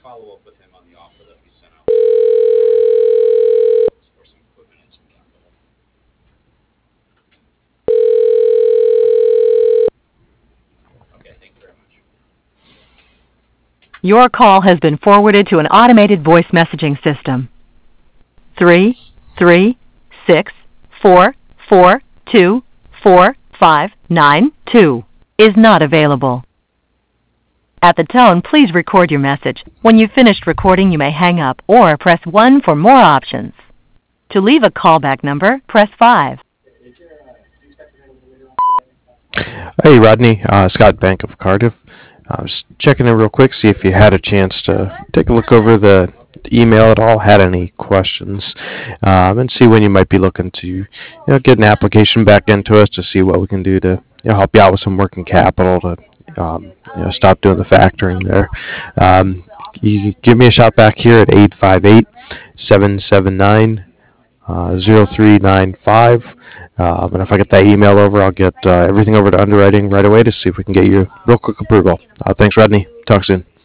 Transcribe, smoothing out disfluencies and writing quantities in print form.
follow up with him on the offer that we sent out for some equipment and some capital. Okay, thank you very much. Your call has been forwarded to an automated voice messaging system. 33644245992 is not available. At the tone, please record your message. When you've finished recording, you may hang up or press 1 for more options. To leave a callback number, press 5. Hey, Rodney. Scott Bank of Cardiff. I was checking in real quick, see if you had a chance to take a look over the email at all, had any questions, and see when you might be looking to, get an application back into us to see what we can do to, help you out with some working capital to, stop doing the factoring there. You can give me a shout back here at 858-779-0395. And if I get that email over, I'll get everything over to underwriting right away to see if we can get you real quick approval. Thanks, Rodney. Talk soon.